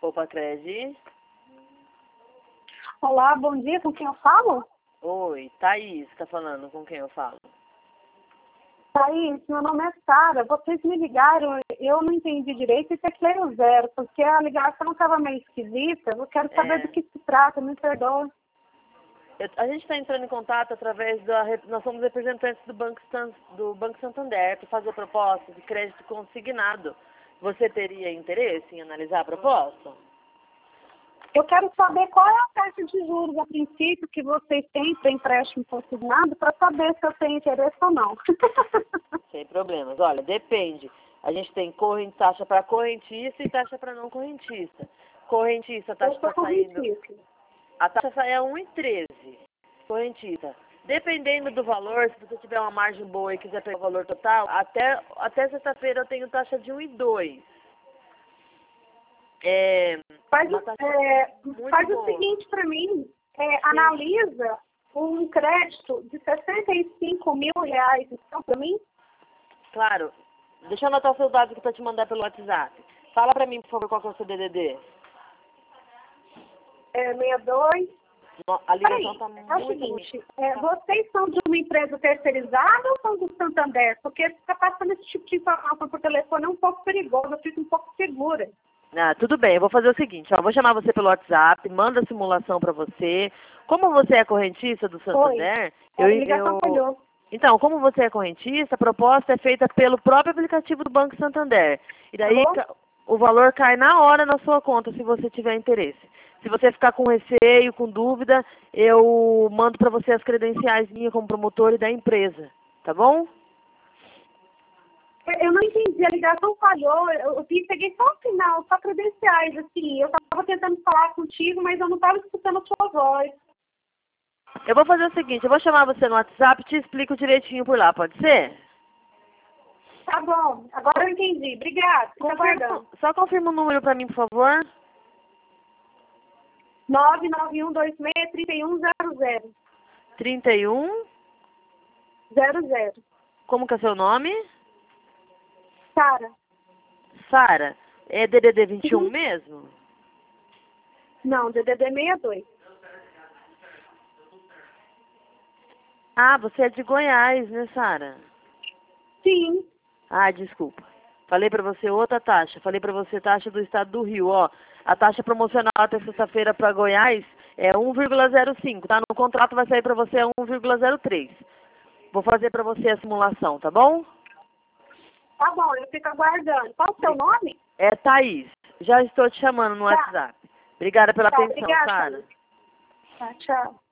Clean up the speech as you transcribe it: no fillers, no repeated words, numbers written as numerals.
Opa, Cred. Olá, bom dia, com quem eu falo? Oi, Thaís, tá falando com quem eu falo? Thaís, meu nome é Sara. Vocês me ligaram, eu não entendi direito e teclei o 0, porque a ligação estava meio esquisita. Eu quero saber do que se trata, me perdoa. A gente está entrando em contato através nós somos representantes do Banco Santander para fazer proposta de crédito consignado. Você teria interesse em analisar a proposta? Eu quero saber qual é a taxa de juros a princípio que vocês têm para empréstimo consignado para saber se eu tenho interesse ou não. Sem problemas. Olha, depende. A gente tem taxa para correntista e taxa para não correntista. Correntista, a taxa está saindo... A taxa é 1,13. Correntista. Dependendo do valor, se você tiver uma margem boa e quiser pegar o valor total, até sexta-feira eu tenho taxa de 1,2. Faz o seguinte para mim, analisa um crédito de R$65 mil, então, para mim? Claro. Deixa eu anotar o seu dado aqui para te mandar pelo WhatsApp. Fala para mim, por favor, qual que é o seu DDD? 62. A ligação está muito... É o seguinte, vocês são de uma empresa terceirizada ou são do Santander? Porque ficar passando esse tipo de informação por telefone é um pouco perigoso, eu fico um pouco segura. Tudo bem, eu vou fazer o seguinte, vou chamar você pelo WhatsApp, manda a simulação para você. Como você é correntista do Santander... A ligação falhou. Então, como você é correntista, a proposta é feita pelo próprio aplicativo do Banco Santander. E daí o valor cai na hora na sua conta, se você tiver interesse. Se você ficar com receio, com dúvida, eu mando para você as credenciais minhas como promotor e da empresa. Tá bom? Eu não entendi, a ligação falhou, eu peguei só o final, só credenciais, assim. Eu estava tentando falar contigo, mas eu não estava escutando a sua voz. Eu vou fazer o seguinte, eu vou chamar você no WhatsApp e te explico direitinho por lá, pode ser? Tá bom, agora eu entendi. Obrigada, fica aguardando. Só confirma o número para mim, por favor. 991263100. 31? 00. Como que é seu nome? Sara. Sara. É DDD 21 mesmo? Não, DDD 62. Ah, você é de Goiás, né, Sara? Sim. Ah, desculpa. Falei pra você outra taxa. Falei pra você taxa do estado do Rio, ó. A taxa promocional até sexta-feira para Goiás é 1,05, tá? No contrato vai sair pra você 1,03. Vou fazer pra você a simulação, tá bom? Tá bom, eu fico aguardando. Qual o seu nome? É Thaís. Já estou te chamando no WhatsApp. Obrigada pela atenção, obrigada, Sara. Tá, tchau.